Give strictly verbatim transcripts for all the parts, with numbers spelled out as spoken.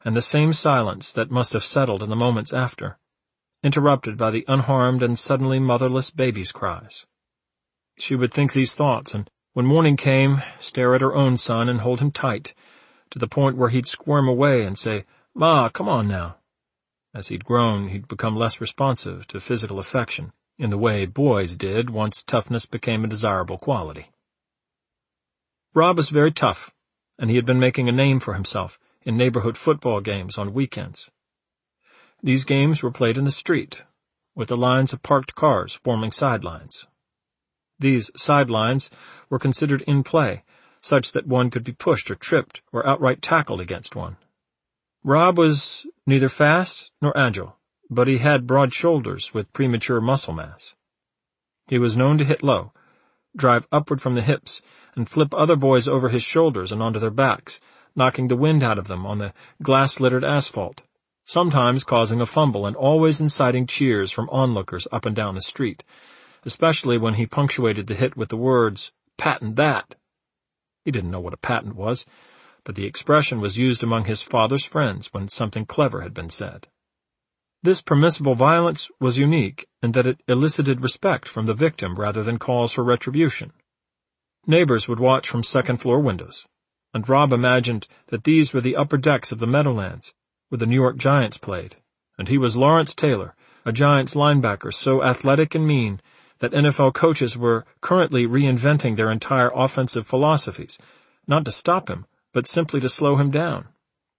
and the same silence that must have settled in the moments after, interrupted by the unharmed and suddenly motherless baby's cries. She would think these thoughts, and when morning came, stare at her own son and hold him tight, to the point where he'd squirm away and say, "Ma, come on now." As he'd grown, he'd become less responsive to physical affection, in the way boys did once toughness became a desirable quality. Rob was very tough, and he had been making a name for himself in neighborhood football games on weekends. These games were played in the street, with the lines of parked cars forming sidelines. These sidelines were considered in play, such that one could be pushed or tripped or outright tackled against one. Rob was neither fast nor agile, but he had broad shoulders with premature muscle mass. He was known to hit low, drive upward from the hips, and flip other boys over his shoulders and onto their backs, knocking the wind out of them on the glass-littered asphalt, sometimes causing a fumble and always inciting cheers from onlookers up and down the street, especially when he punctuated the hit with the words, "Patent that." He didn't know what a patent was, but the expression was used among his father's friends when something clever had been said. This permissible violence was unique in that it elicited respect from the victim rather than calls for retribution. Neighbors would watch from second-floor windows, and Rob imagined that these were the upper decks of the Meadowlands, where the New York Giants played, and he was Lawrence Taylor, a Giants linebacker so athletic and mean that N F L coaches were currently reinventing their entire offensive philosophies, not to stop him, but simply to slow him down.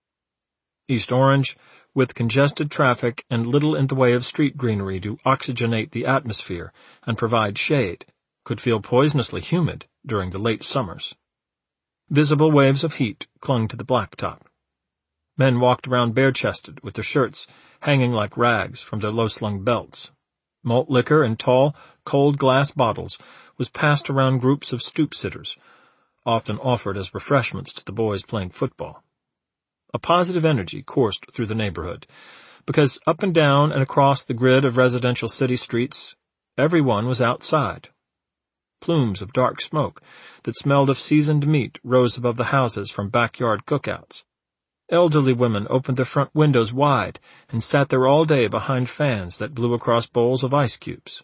East Orange, with congested traffic and little in the way of street greenery to oxygenate the atmosphere and provide shade, could feel poisonously humid during the late summers. Visible waves of heat clung to the blacktop. Men walked around bare-chested with their shirts hanging like rags from their low-slung belts. Malt liquor in tall, cold glass bottles was passed around groups of stoop-sitters, often offered as refreshments to the boys playing football. A positive energy coursed through the neighborhood, because up and down and across the grid of residential city streets, everyone was outside. Plumes of dark smoke that smelled of seasoned meat rose above the houses from backyard cookouts. Elderly women opened their front windows wide and sat there all day behind fans that blew across bowls of ice cubes.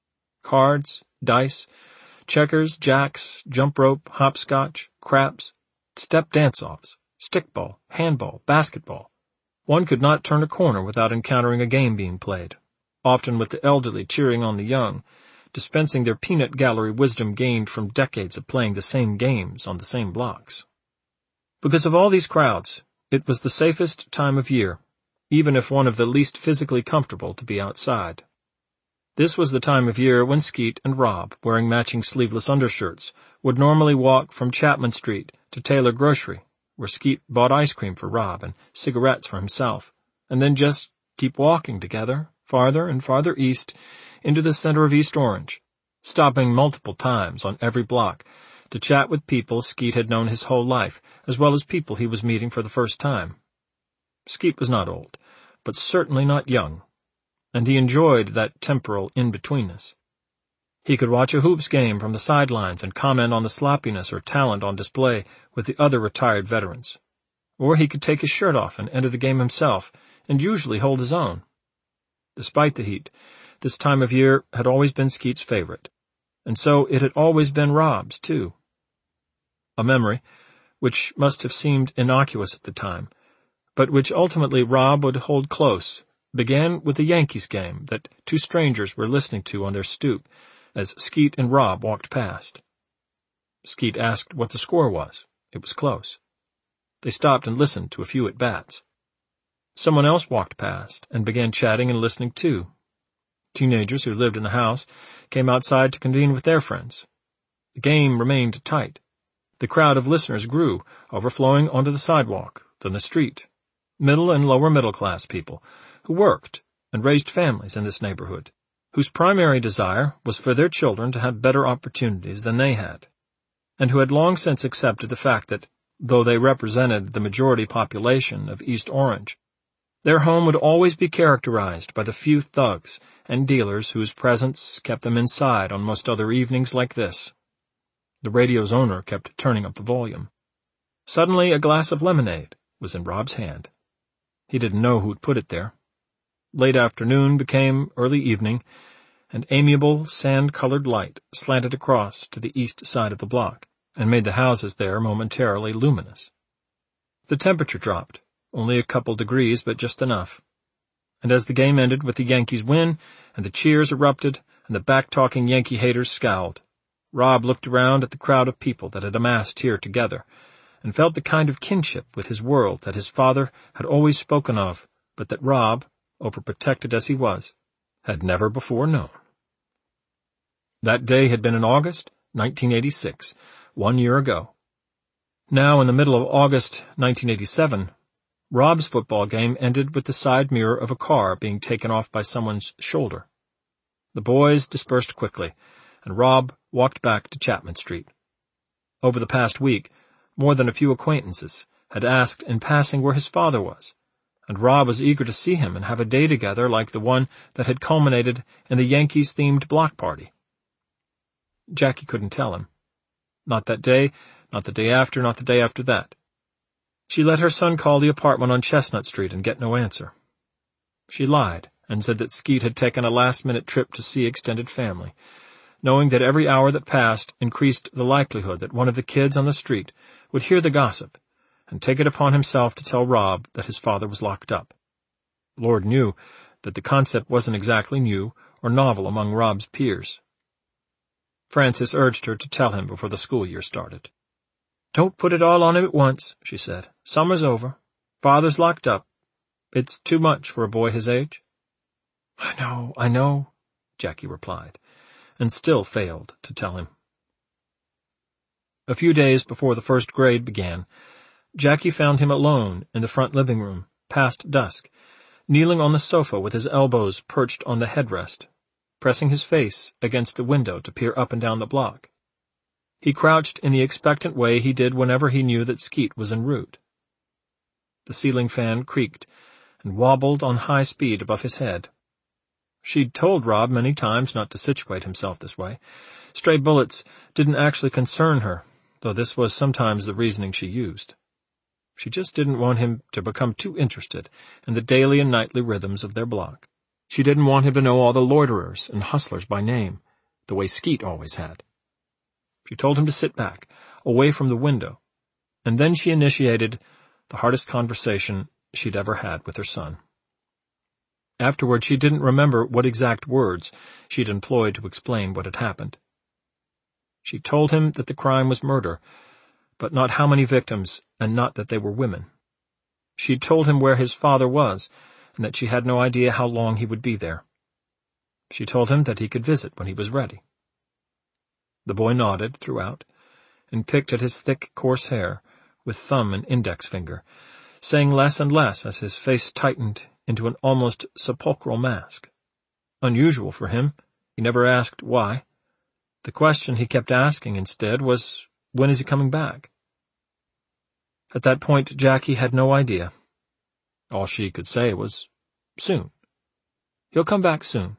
Cards, dice, checkers, jacks, jump rope, hopscotch, craps, step dance-offs, stickball, handball, basketball. One could not turn a corner without encountering a game being played, often with the elderly cheering on the young, dispensing their peanut gallery wisdom gained from decades of playing the same games on the same blocks. Because of all these crowds, it was the safest time of year, even if one of the least physically comfortable, to be outside. This was the time of year when Skeet and Rob, wearing matching sleeveless undershirts, would normally walk from Chapman Street to Taylor Grocery, where Skeet bought ice cream for Rob and cigarettes for himself, and then just keep walking together, farther and farther east, into the center of East Orange, stopping multiple times on every block to chat with people Skeet had known his whole life, as well as people he was meeting for the first time. Skeet was not old, but certainly not young, and he enjoyed that temporal in-betweenness. He could watch a hoops game from the sidelines and comment on the sloppiness or talent on display with the other retired veterans. Or he could take his shirt off and enter the game himself, and usually hold his own. Despite the heat, this time of year had always been Skeet's favorite, and so it had always been Rob's, too. A memory, which must have seemed innocuous at the time, but which ultimately Rob would hold close, began with a Yankees game that two strangers were listening to on their stoop as Skeet and Rob walked past. Skeet asked what the score was. It was close. They stopped and listened to a few at-bats. Someone else walked past and began chatting and listening too. Teenagers who lived in the house came outside to convene with their friends. The game remained tight. The crowd of listeners grew, overflowing onto the sidewalk, then the street. Middle and lower middle-class people who worked and raised families in this neighborhood, whose primary desire was for their children to have better opportunities than they had, and who had long since accepted the fact that, though they represented the majority population of East Orange, their home would always be characterized by the few thugs and dealers whose presence kept them inside on most other evenings like this. The radio's owner kept turning up the volume. Suddenly a glass of lemonade was in Rob's hand. He didn't know who'd put it there. Late afternoon became early evening, and amiable, sand-colored light slanted across to the east side of the block, and made the houses there momentarily luminous. The temperature dropped, only a couple degrees, but just enough. And as the game ended with the Yankees' win, and the cheers erupted, and the back-talking Yankee haters scowled, Rob looked around at the crowd of people that had amassed here together, and felt the kind of kinship with his world that his father had always spoken of, but that Rob, overprotected as he was, had never before known. That day had been in August, nineteen eighty-six, one year ago. Now, in the middle of August, nineteen eighty-seven, Rob's football game ended with the side mirror of a car being taken off by someone's shoulder. The boys dispersed quickly, and Rob walked back to Chapman Street. Over the past week, more than a few acquaintances had asked in passing where his father was, and Rob was eager to see him and have a day together like the one that had culminated in the Yankees-themed block party. Jackie couldn't tell him. Not that day, not the day after, not the day after that. She let her son call the apartment on Chestnut Street and get no answer. She lied and said that Skeet had taken a last-minute trip to see extended family, knowing that every hour that passed increased the likelihood that one of the kids on the street would hear the gossip and take it upon himself to tell Rob that his father was locked up. Lord knew that the concept wasn't exactly new or novel among Rob's peers. Frances urged her to tell him before the school year started. "Don't put it all on him at once," she said. "Summer's over. Father's locked up. It's too much for a boy his age." "I know, I know," Jackie replied, and still failed to tell him. A few days before the first grade began, Jackie found him alone in the front living room, past dusk, kneeling on the sofa with his elbows perched on the headrest, pressing his face against the window to peer up and down the block. He crouched in the expectant way he did whenever he knew that Skeet was en route. The ceiling fan creaked and wobbled on high speed above his head. She'd told Rob many times not to situate himself this way. Stray bullets didn't actually concern her, though this was sometimes the reasoning she used. She just didn't want him to become too interested in the daily and nightly rhythms of their block. She didn't want him to know all the loiterers and hustlers by name, the way Skeet always had. She told him to sit back, away from the window, and then she initiated the hardest conversation she'd ever had with her son. Afterward, she didn't remember what exact words she'd employed to explain what had happened. She told him that the crime was murder, but not how many victims, and not that they were women. She'd told him where his father was, and that she had no idea how long he would be there. She told him that he could visit when he was ready. The boy nodded throughout, and picked at his thick, coarse hair with thumb and index finger, saying less and less as his face tightened into an almost sepulchral mask. Unusual for him, he never asked why. The question he kept asking instead was, when is he coming back? At that point, Jackie had no idea. All she could say was, soon. He'll come back soon.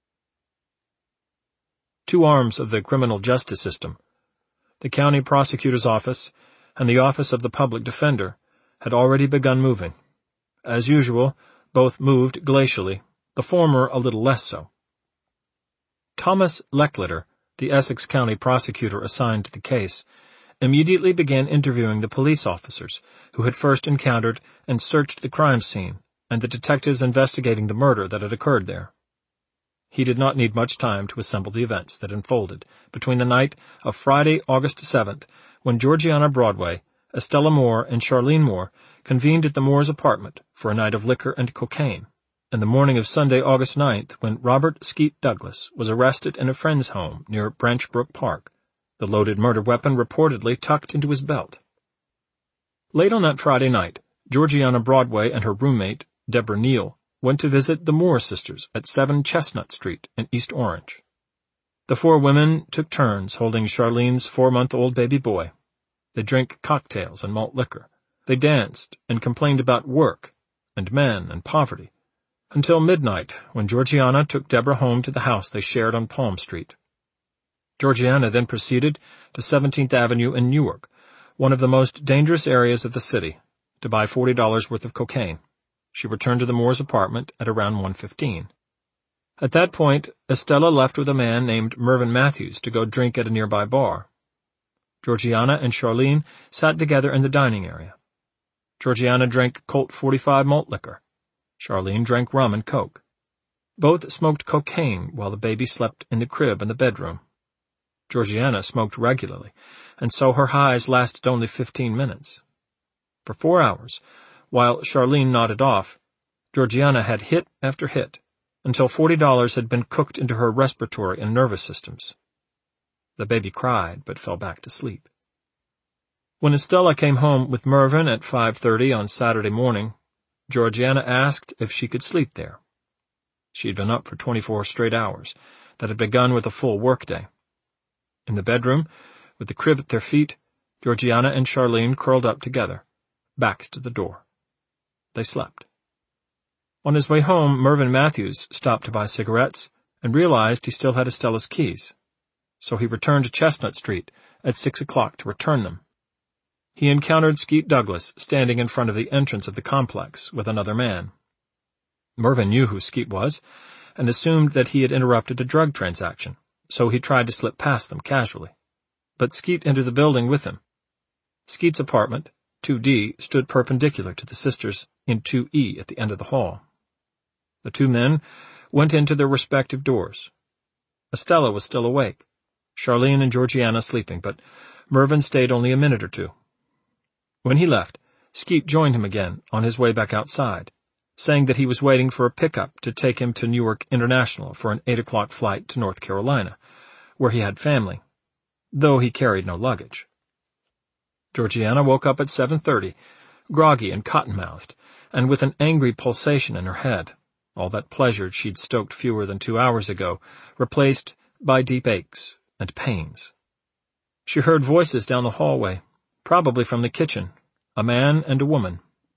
Two arms of the criminal justice system, the county prosecutor's office and the office of the public defender, had already begun moving. As usual, both moved glacially, the former a little less so. Thomas Leckliter, the Essex County prosecutor assigned to the case, immediately began interviewing the police officers who had first encountered and searched the crime scene and the detectives investigating the murder that had occurred there. He did not need much time to assemble the events that unfolded between the night of Friday, August seventh, when Georgiana Broadway, Estella Moore, and Charlene Moore convened at the Moores' apartment for a night of liquor and cocaine, and the morning of Sunday, August ninth, when Robert Skeet Douglas was arrested in a friend's home near Branchbrook Park, the loaded murder weapon reportedly tucked into his belt. Late on that Friday night, Georgiana Broadway and her roommate, Deborah Neal, went to visit the Moore sisters at seven Chestnut Street in East Orange. The four women took turns holding Charlene's four-month-old baby boy. They drank cocktails and malt liquor. They danced and complained about work and men and poverty, until midnight, when Georgiana took Deborah home to the house they shared on Palm Street. Georgiana then proceeded to seventeenth Avenue in Newark, one of the most dangerous areas of the city, to buy forty dollars worth of cocaine. She returned to the Moores' apartment at around one fifteen. At that point, Estella left with a man named Mervyn Matthews to go drink at a nearby bar. Georgiana and Charlene sat together in the dining area. Georgiana drank Colt forty-five malt liquor. Charlene drank rum and coke. Both smoked cocaine while the baby slept in the crib in the bedroom. Georgiana smoked regularly, and so her highs lasted only fifteen minutes. For four hours, while Charlene nodded off, Georgiana had hit after hit, until forty dollars had been cooked into her respiratory and nervous systems. The baby cried, but fell back to sleep. When Estella came home with Mervyn at five thirty on Saturday morning, Georgiana asked if she could sleep there. She had been up for twenty-four straight hours, that had begun with a full workday. In the bedroom, with the crib at their feet, Georgiana and Charlene curled up together, backs to the door. They slept. On his way home, Mervyn Matthews stopped to buy cigarettes and realized he still had Estella's keys, so he returned to Chestnut Street at six o'clock to return them. He encountered Skeet Douglas standing in front of the entrance of the complex with another man. Mervyn knew who Skeet was and assumed that he had interrupted a drug transaction, so he tried to slip past them casually. But Skeet entered the building with him. Skeet's apartment, two D, stood perpendicular to the sisters in two E at the end of the hall. The two men went into their respective doors. Estella was still awake, Charlene and Georgiana sleeping, but Mervyn stayed only a minute or two. When he left, Skeet joined him again on his way back outside, saying that he was waiting for a pickup to take him to Newark International for an eight o'clock flight to North Carolina, where he had family, though he carried no luggage. Georgiana woke up at seven thirty, groggy and cotton-mouthed, and with an angry pulsation in her head, all that pleasure she'd stoked fewer than two hours ago, replaced by deep aches and pains. She heard voices down the hallway, probably from the kitchen, a man and a woman.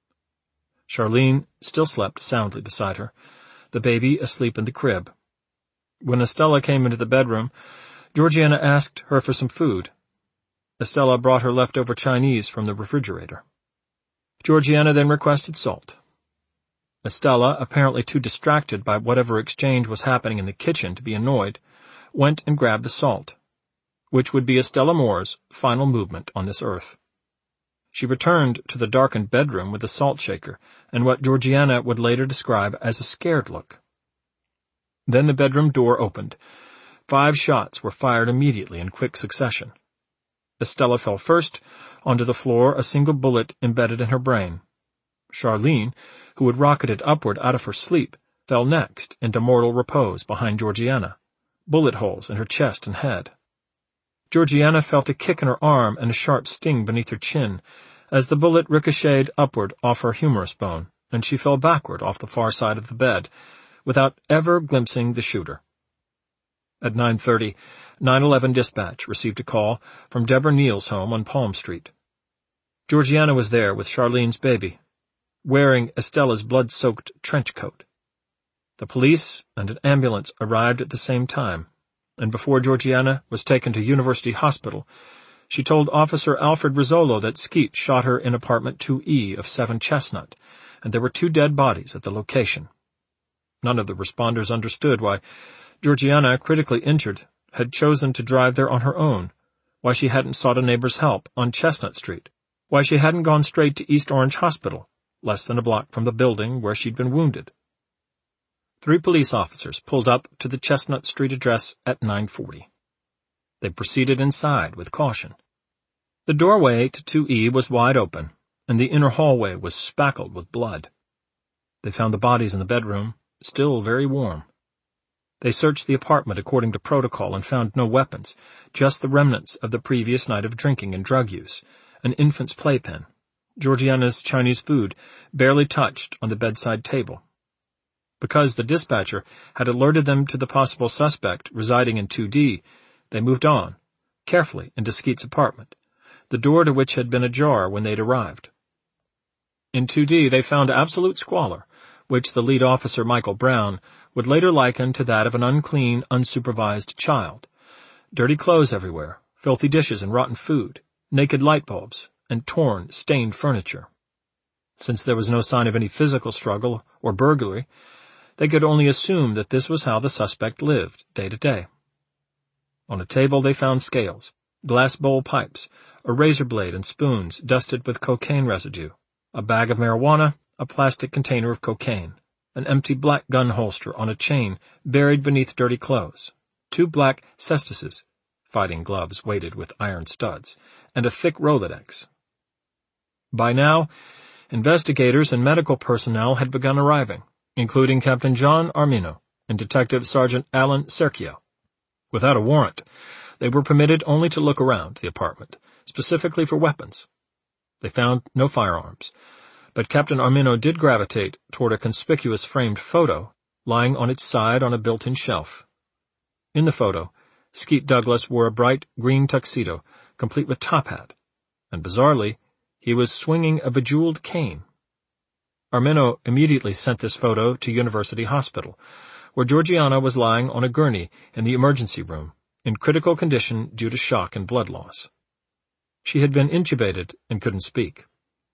Charlene still slept soundly beside her, the baby asleep in the crib. When Estella came into the bedroom, Georgiana asked her for some food. Estella brought her leftover Chinese from the refrigerator. Georgiana then requested salt. Estella, apparently too distracted by whatever exchange was happening in the kitchen to be annoyed, went and grabbed the salt, which would be Estella Moore's final movement on this earth. She returned to the darkened bedroom with a salt shaker and what Georgiana would later describe as a scared look. Then the bedroom door opened. Five shots were fired immediately in quick succession. Estella fell first, onto the floor, a single bullet embedded in her brain. Charlene, who had rocketed upward out of her sleep, fell next into mortal repose behind Georgiana, bullet holes in her chest and head. Georgiana felt a kick in her arm and a sharp sting beneath her chin, as the bullet ricocheted upward off her humerus bone, and she fell backward off the far side of the bed, without ever glimpsing the shooter. At nine thirty, nine eleven Dispatch received a call from Deborah Neal's home on Palm Street. Georgiana was there with Charlene's baby, wearing Estella's blood-soaked trench coat. The police and an ambulance arrived at the same time, and before Georgiana was taken to University Hospital, she told Officer Alfred Rizzolo that Skeet shot her in apartment two E of seven Chestnut, and there were two dead bodies at the location. None of the responders understood why Georgiana, critically injured, had chosen to drive there on her own, why she hadn't sought a neighbor's help on Chestnut Street, why she hadn't gone straight to East Orange Hospital, less than a block from the building where she'd been wounded. Three police officers pulled up to the Chestnut Street address at nine forty. They proceeded inside with caution. The doorway to two E was wide open, and the inner hallway was spackled with blood. They found the bodies in the bedroom, still very warm. They searched the apartment according to protocol and found no weapons, just the remnants of the previous night of drinking and drug use, an infant's playpen, Georgiana's Chinese food barely touched on the bedside table. Because the dispatcher had alerted them to the possible suspect residing in two D, they moved on, carefully, into Skeet's apartment, the door to which had been ajar when they'd arrived. In two D they found absolute squalor, which the lead officer, Michael Brown, would later liken to that of an unclean, unsupervised child. Dirty clothes everywhere, filthy dishes and rotten food, naked light bulbs, and torn, stained furniture. Since there was no sign of any physical struggle or burglary, they could only assume that this was how the suspect lived, day to day. On a table they found scales, glass bowl pipes, a razor blade and spoons dusted with cocaine residue, a bag of marijuana, a plastic container of cocaine, an empty black gun holster on a chain buried beneath dirty clothes, two black cestises, fighting gloves weighted with iron studs, and a thick Rolodex. By now, investigators and medical personnel had begun arriving, including Captain John Armino and Detective Sergeant Alan Serchio. Without a warrant, they were permitted only to look around the apartment, specifically for weapons. They found no firearms, but Captain Armino did gravitate toward a conspicuous framed photo lying on its side on a built-in shelf. In the photo, Skeet Douglas wore a bright green tuxedo, complete with top hat, and bizarrely, he was swinging a bejeweled cane. Armino immediately sent this photo to University Hospital, where Georgiana was lying on a gurney in the emergency room, in critical condition due to shock and blood loss. She had been intubated and couldn't speak.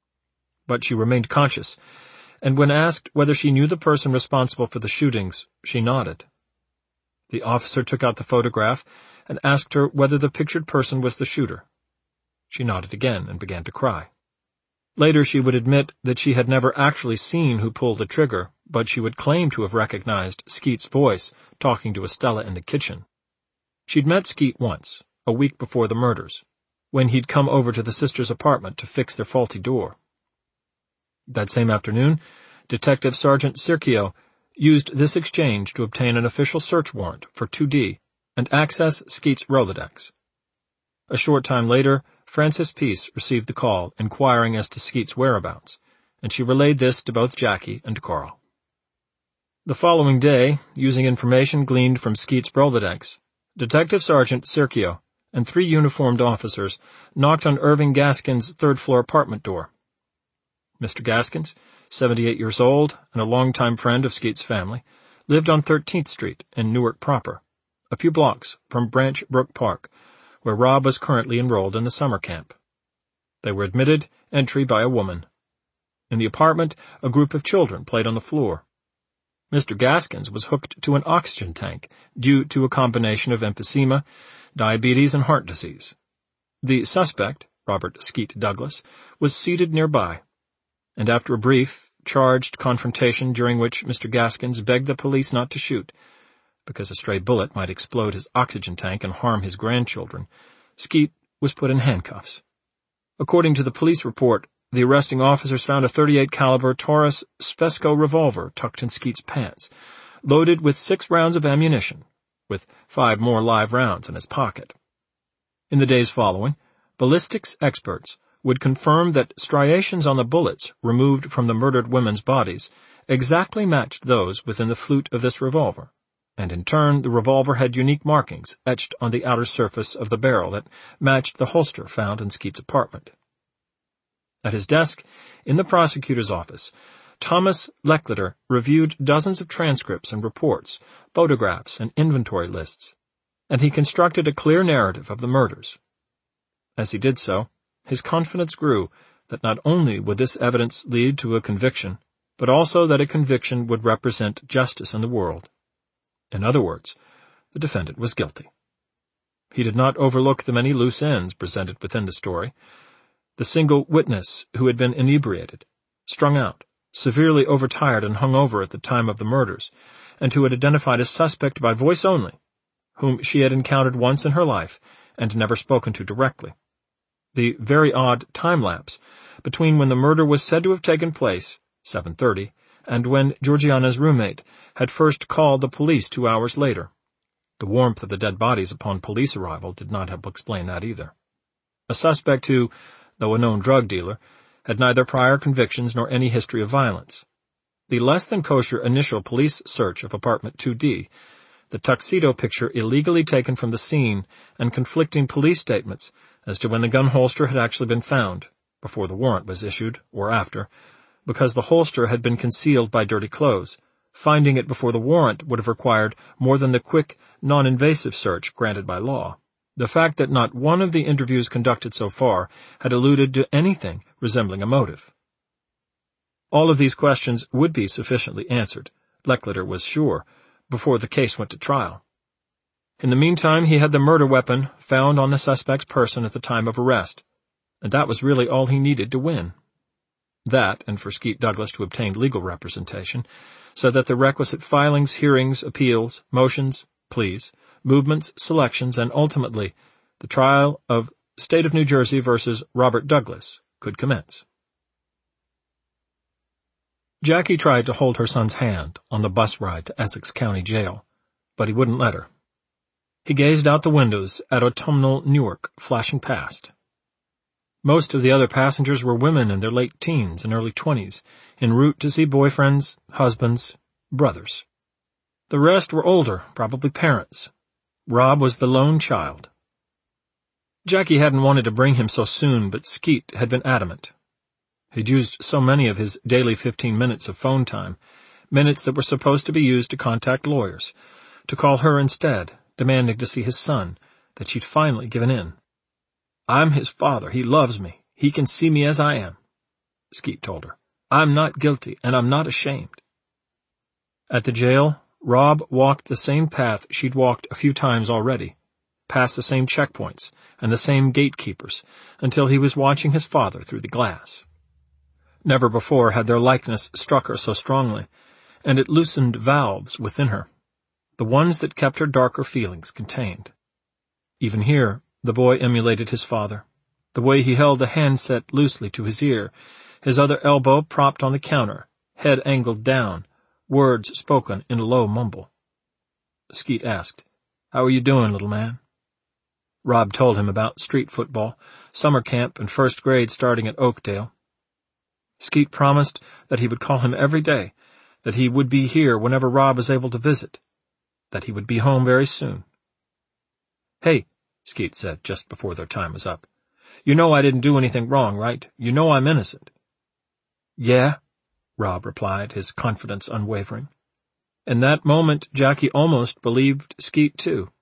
But she remained conscious, and when asked whether she knew the person responsible for the shootings, she nodded. The officer took out the photograph and asked her whether the pictured person was the shooter. She nodded again and began to cry. Later she would admit that she had never actually seen who pulled the trigger, but she would claim to have recognized Skeet's voice talking to Estella in the kitchen. She'd met Skeet once, a week before the murders, when he'd come over to the sisters' apartment to fix their faulty door. That same afternoon, Detective Sergeant Serchio used this exchange to obtain an official search warrant for two D and access Skeet's Rolodex. A short time later, Frances Peace received the call inquiring as to Skeet's whereabouts, and she relayed this to both Jackie and Carl. The following day, using information gleaned from Skeet's Rolodex, Detective Sergeant Serchio and three uniformed officers knocked on Irving Gaskin's third-floor apartment door. Mister Gaskins, seventy-eight years old and a longtime friend of Skeet's family, lived on thirteenth Street in Newark proper, a few blocks from Branch Brook Park, where Rob was currently enrolled in the summer camp. They were admitted entry by a woman. In the apartment, a group of children played on the floor. Mister Gaskins was hooked to an oxygen tank due to a combination of emphysema, diabetes, and heart disease. The suspect, Robert Skeet Douglas, was seated nearby, and after a brief, charged confrontation during which Mister Gaskins begged the police not to shoot, because a stray bullet might explode his oxygen tank and harm his grandchildren, Skeet was put in handcuffs. According to the police report, the arresting officers found a thirty-eight caliber Taurus Spesco revolver tucked in Skeet's pants, loaded with six rounds of ammunition, with five more live rounds in his pocket. In the days following, ballistics experts would confirm that striations on the bullets removed from the murdered women's bodies exactly matched those within the flute of this revolver, and in turn the revolver had unique markings etched on the outer surface of the barrel that matched the holster found in Skeet's apartment. At his desk, in the prosecutor's office, Thomas Lecleter reviewed dozens of transcripts and reports, photographs, and inventory lists, and he constructed a clear narrative of the murders. As he did so, his confidence grew that not only would this evidence lead to a conviction, but also that a conviction would represent justice in the world. In other words, the defendant was guilty. He did not overlook the many loose ends presented within the story. The single witness who had been inebriated, strung out, severely overtired and hung over at the time of the murders, and who had identified a suspect by voice only, whom she had encountered once in her life and never spoken to directly. The very odd time-lapse between when the murder was said to have taken place, seven thirty, and when Georgiana's roommate had first called the police two hours later. The warmth of the dead bodies upon police arrival did not help explain that either. A suspect who, though a known drug dealer, had neither prior convictions nor any history of violence. The less-than-kosher initial police search of apartment two D, the tuxedo picture illegally taken from the scene, and conflicting police statements as to when the gun holster had actually been found, before the warrant was issued or after, because the holster had been concealed by dirty clothes. Finding it before the warrant would have required more than the quick, non-invasive search granted by law. The fact that not one of the interviews conducted so far had alluded to anything resembling a motive. All of these questions would be sufficiently answered, Leckliter was sure, before the case went to trial. In the meantime, he had the murder weapon found on the suspect's person at the time of arrest, and that was really all he needed to win. That, and for Skeet Douglas to obtain legal representation, so that the requisite filings, hearings, appeals, motions, pleas, movements, selections, and ultimately the trial of State of New Jersey versus Robert Douglas could commence. Jackie tried to hold her son's hand on the bus ride to Essex County Jail, but he wouldn't let her. He gazed out the windows at autumnal Newark flashing past. Most of the other passengers were women in their late teens and early twenties, en route to see boyfriends, husbands, brothers. The rest were older, probably parents. Rob was the lone child. Jackie hadn't wanted to bring him so soon, but Skeet had been adamant. He'd used so many of his daily fifteen minutes of phone time, minutes that were supposed to be used to contact lawyers, to call her instead, demanding to see his son, that she'd finally given in. "I'm his father. He loves me. He can see me as I am," Skeet told her. "I'm not guilty, and I'm not ashamed." At the jail, Rob walked the same path she'd walked a few times already, past the same checkpoints and the same gatekeepers, until he was watching his father through the glass. Never before had their likeness struck her so strongly, and it loosened valves within her, the ones that kept her darker feelings contained. Even here, the boy emulated his father, the way he held the handset loosely to his ear, his other elbow propped on the counter, head angled down, words spoken in a low mumble. Skeet asked, "How are you doing, little man?" Rob told him about street football, summer camp, and first grade starting at Oakdale. Skeet promised that he would call him every day, that he would be here whenever Rob was able to visit, that he would be home very soon. "Hey," Skeet said just before their time was up, "you know I didn't do anything wrong, right? You know I'm innocent." "Yeah," Rob replied, his confidence unwavering. In that moment, Jackie almost believed Skeet too.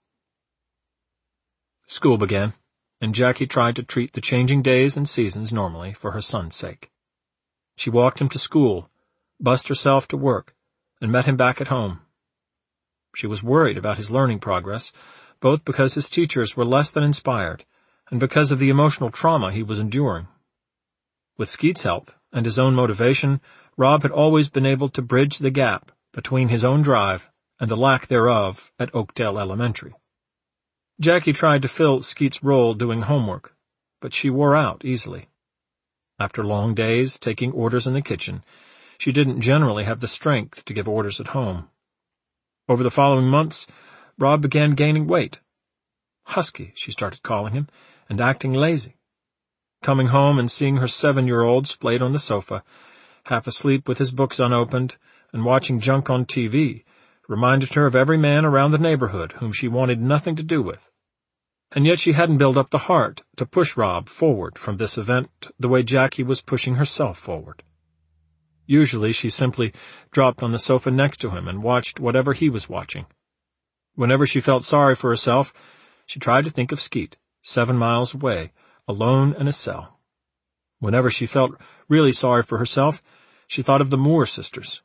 School began, and Jackie tried to treat the changing days and seasons normally for her son's sake. She walked him to school, bussed herself to work, and met him back at home. She was worried about his learning progress, both because his teachers were less than inspired, and because of the emotional trauma he was enduring. With Skeet's help and his own motivation, Rob had always been able to bridge the gap between his own drive and the lack thereof at Oakdale Elementary. Jackie tried to fill Skeet's role doing homework, but she wore out easily. After long days taking orders in the kitchen, she didn't generally have the strength to give orders at home. Over the following months, Rob began gaining weight. Husky, she started calling him, and acting lazy. Coming home and seeing her seven-year-old splayed on the sofa, half asleep with his books unopened, and watching junk on T V, reminded her of every man around the neighborhood whom she wanted nothing to do with. And yet she hadn't built up the heart to push Rob forward from this event the way Jackie was pushing herself forward. Usually she simply dropped on the sofa next to him and watched whatever he was watching. Whenever she felt sorry for herself, she tried to think of Skeet, seven miles away, alone in a cell. Whenever she felt really sorry for herself, she thought of the Moore sisters.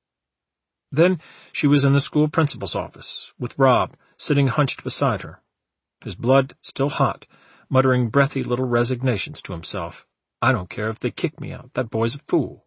Then she was in the school principal's office, with Rob sitting hunched beside her, his blood still hot, muttering breathy little resignations to himself. "I don't care if they kick me out. That boy's a fool."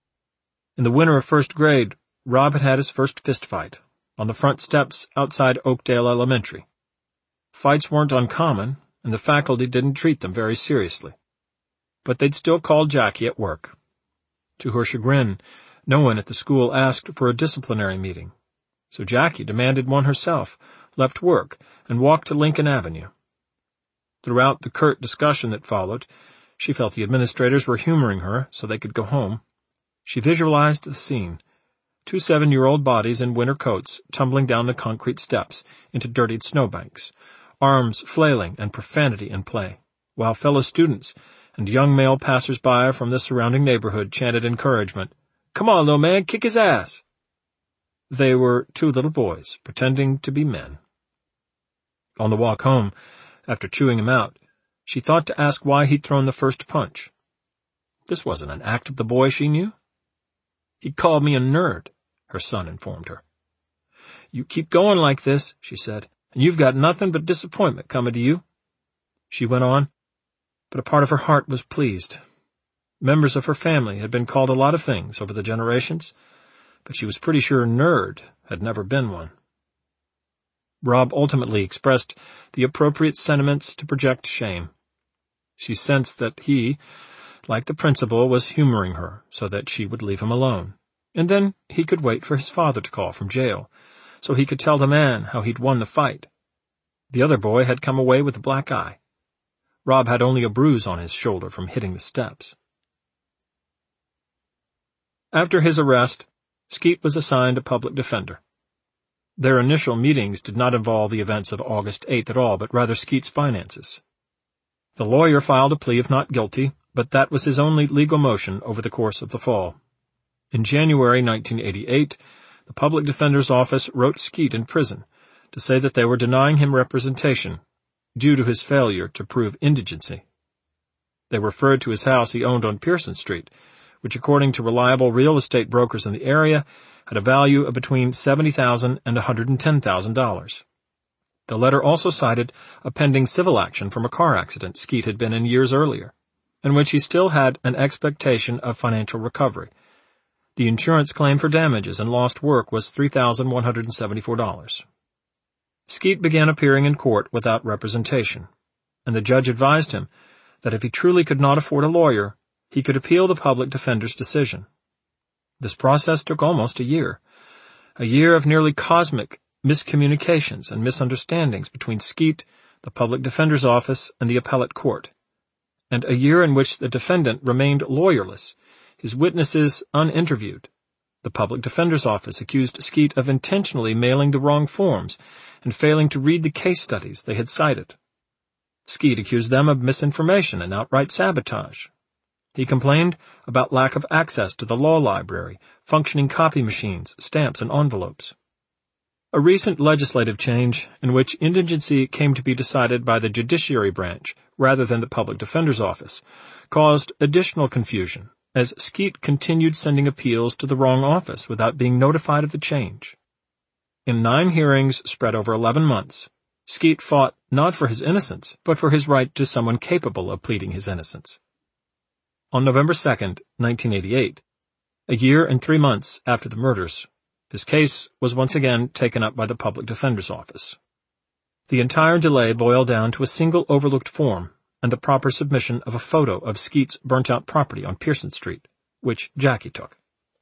In the winter of first grade, Rob had had his first fist fight, on the front steps outside Oakdale Elementary. Fights weren't uncommon, and the faculty didn't treat them very seriously. But they'd still call Jackie at work. To her chagrin, no one at the school asked for a disciplinary meeting, so Jackie demanded one herself, left work, and walked to Lincoln Avenue. Throughout the curt discussion that followed, she felt the administrators were humoring her so they could go home. She visualized the scene, two seven-year-old bodies in winter coats tumbling down the concrete steps into dirtied snowbanks, arms flailing and profanity in play, while fellow students and young male passers-by from the surrounding neighborhood chanted encouragement, "Come on, little man, kick his ass." They were two little boys, pretending to be men. On the walk home, after chewing him out, she thought to ask why he'd thrown the first punch. This wasn't an act of the boy she knew. He called me a nerd, her son informed her. You keep going like this, she said, and you've got nothing but disappointment coming to you. She went on, but a part of her heart was pleased. Members of her family had been called a lot of things over the generations, but she was pretty sure nerd had never been one. Rob ultimately expressed the appropriate sentiments to project shame. She sensed that he, like the principal, was humoring her so that she would leave him alone, and then he could wait for his father to call from jail, so he could tell the man how he'd won the fight. The other boy had come away with a black eye. Rob had only a bruise on his shoulder from hitting the steps. After his arrest, Skeet was assigned a public defender. Their initial meetings did not involve the events of August eighth at all, but rather Skeet's finances. The lawyer filed a plea of not guilty, but that was his only legal motion over the course of the fall. In January nineteen eighty-eight, the public defender's office wrote Skeet in prison to say that they were denying him representation due to his failure to prove indigency. They referred to his house he owned on Pearson Street, which according to reliable real estate brokers in the area had a value of between seventy thousand dollars and one hundred ten thousand dollars. The letter also cited a pending civil action from a car accident Skeet had been in years earlier, in which he still had an expectation of financial recovery. The insurance claim for damages and lost work was three thousand one hundred seventy-four dollars. Skeet began appearing in court without representation, and the judge advised him that if he truly could not afford a lawyer, he could appeal the public defender's decision. This process took almost a year, a year of nearly cosmic miscommunications and misunderstandings between Skeet, the public defender's office, and the appellate court, and a year in which the defendant remained lawyerless, his witnesses uninterviewed. The public defender's office accused Skeet of intentionally mailing the wrong forms and failing to read the case studies they had cited. Skeet accused them of misinformation and outright sabotage. He complained about lack of access to the law library, functioning copy machines, stamps, and envelopes. A recent legislative change, in which indigency came to be decided by the judiciary branch rather than the public defender's office, caused additional confusion, as Skeet continued sending appeals to the wrong office without being notified of the change. In nine hearings spread over eleven months, Skeet fought not for his innocence, but for his right to someone capable of pleading his innocence. On November second, nineteen eighty-eight, a year and three months after the murders, his case was once again taken up by the public defender's office. The entire delay boiled down to a single overlooked form and the proper submission of a photo of Skeet's burnt-out property on Pearson Street, which Jackie took.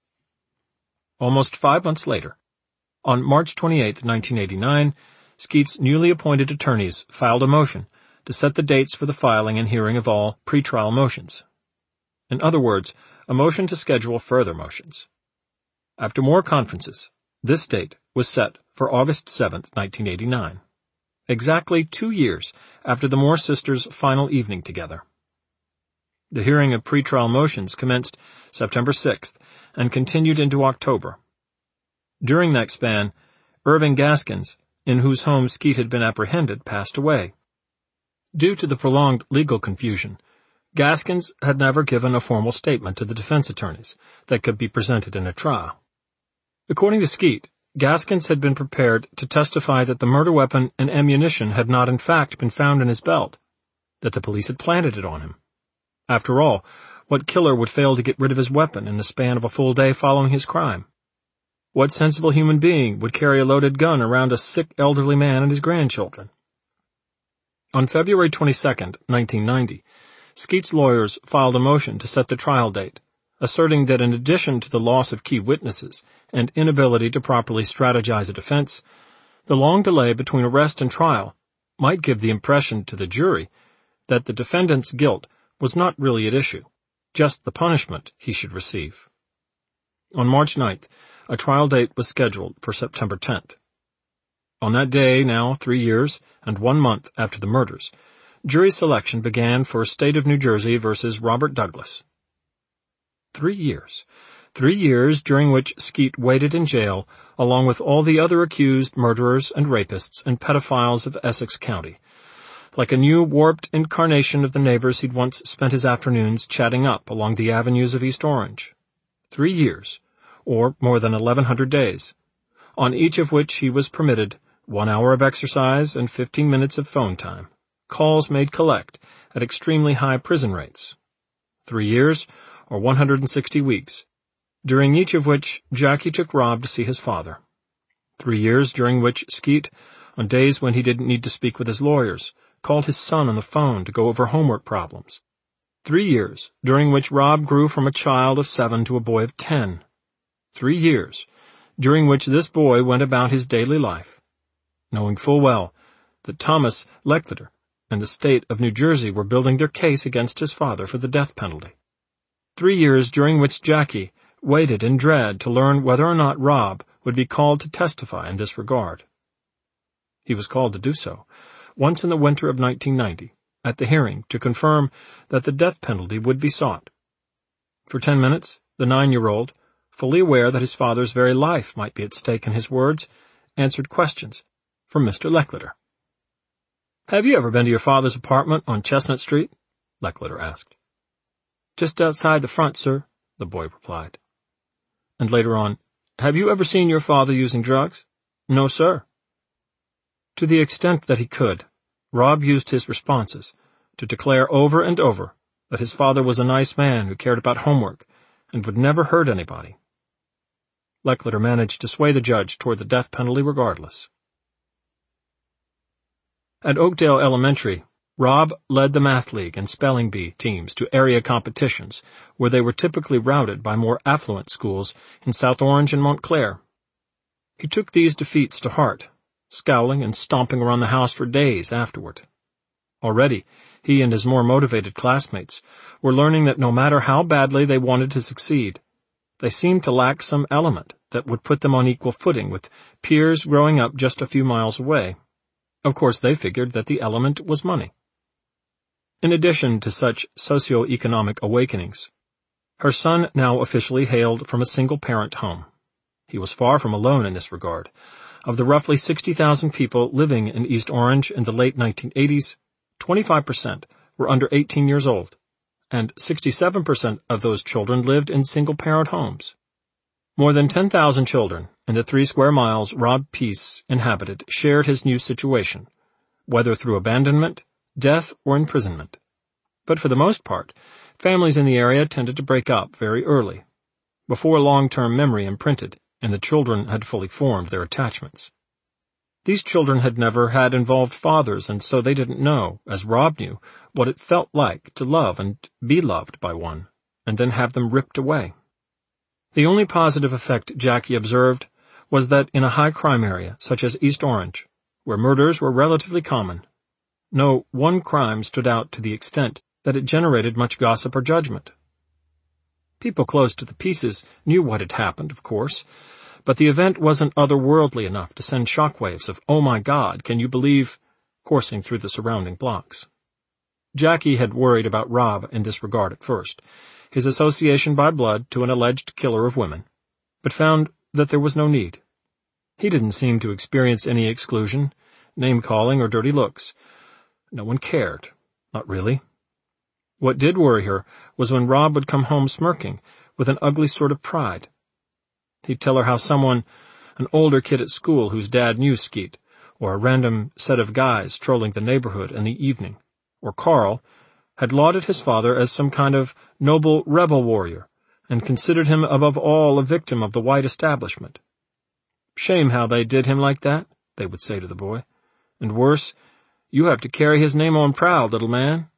Almost five months later, on March twenty-eighth, nineteen eighty-nine, Skeet's newly appointed attorneys filed a motion to set the dates for the filing and hearing of all pretrial motions. In other words, a motion to schedule further motions. After more conferences, this date was set for August seventh, nineteen eighty-nine, exactly two years after the Moore sisters' final evening together. The hearing of pretrial motions commenced September sixth and continued into October. During that span, Irving Gaskins, in whose home Skeet had been apprehended, passed away. Due to the prolonged legal confusion, Gaskins had never given a formal statement to the defense attorneys that could be presented in a trial. According to Skeet, Gaskins had been prepared to testify that the murder weapon and ammunition had not in fact been found in his belt, that the police had planted it on him. After all, what killer would fail to get rid of his weapon in the span of a full day following his crime? What sensible human being would carry a loaded gun around a sick elderly man and his grandchildren? On February twenty-second, nineteen ninety, Skeet's lawyers filed a motion to set the trial date, asserting that in addition to the loss of key witnesses and inability to properly strategize a defense, the long delay between arrest and trial might give the impression to the jury that the defendant's guilt was not really at issue, just the punishment he should receive. On March ninth, a trial date was scheduled for September tenth. On that day, now three years and one month after the murders, jury selection began for State of New Jersey versus Robert Douglas. Three years. Three years during which Skeet waited in jail along with all the other accused murderers and rapists and pedophiles of Essex County, like a new warped incarnation of the neighbors he'd once spent his afternoons chatting up along the avenues of East Orange. Three years, or more than eleven hundred days, on each of which he was permitted one hour of exercise and fifteen minutes of phone time, calls made collect at extremely high prison rates. Three years, or one hundred sixty weeks, during each of which Jackie took Rob to see his father. Three years during which Skeet, on days when he didn't need to speak with his lawyers, called his son on the phone to go over homework problems. Three years during which Rob grew from a child of seven to a boy of ten. Three years during which this boy went about his daily life, knowing full well that Thomas Lecleter and the state of New Jersey were building their case against his father for the death penalty. Three years during which Jackie waited in dread to learn whether or not Rob would be called to testify in this regard. He was called to do so, once in the winter of nineteen ninety, at the hearing to confirm that the death penalty would be sought. For ten minutes, the nine-year-old, fully aware that his father's very life might be at stake in his words, answered questions from Mister Lecleter. "Have you ever been to your father's apartment on Chestnut Street?" Lecleter asked. "Just outside the front, sir," the boy replied. And later on, "Have you ever seen your father using drugs?" "No, sir." To the extent that he could, Rob used his responses to declare over and over that his father was a nice man who cared about homework and would never hurt anybody. Lecleter managed to sway the judge toward the death penalty regardless. At Oakdale Elementary, Rob led the math league and spelling bee teams to area competitions, where they were typically routed by more affluent schools in South Orange and Montclair. He took these defeats to heart, scowling and stomping around the house for days afterward. Already, he and his more motivated classmates were learning that no matter how badly they wanted to succeed, they seemed to lack some element that would put them on equal footing with peers growing up just a few miles away. Of course, they figured that the element was money. In addition to such socio-economic awakenings, her son now officially hailed from a single-parent home. He was far from alone in this regard. Of the roughly sixty thousand people living in East Orange in the late nineteen eighties, twenty-five percent were under eighteen years old, and sixty-seven percent of those children lived in single-parent homes. More than ten thousand children in the three square miles Rob Peace inhabited shared his new situation, whether through abandonment, death, or imprisonment. But for the most part, families in the area tended to break up very early, before long-term memory imprinted and the children had fully formed their attachments. These children had never had involved fathers, and so they didn't know, as Rob knew, what it felt like to love and be loved by one, and then have them ripped away. The only positive effect Jackie observed was that in a high-crime area, such as East Orange, where murders were relatively common, no one crime stood out to the extent that it generated much gossip or judgment. People close to the Peaces knew what had happened, of course, but the event wasn't otherworldly enough to send shockwaves of, "Oh my God, can you believe," coursing through the surrounding blocks. Jackie had worried about Rob in this regard at first, his association by blood to an alleged killer of women, but found that there was no need. He didn't seem to experience any exclusion, name-calling, or dirty looks. No one cared. Not really. What did worry her was when Rob would come home smirking, with an ugly sort of pride. He'd tell her how someone, an older kid at school whose dad knew Skeet, or a random set of guys trolling the neighborhood in the evening, or Carl, had lauded his father as some kind of noble rebel warrior, and considered him above all a victim of the white establishment. "Shame how they did him like that," they would say to the boy. "And worse, you have to carry his name on proud, little man."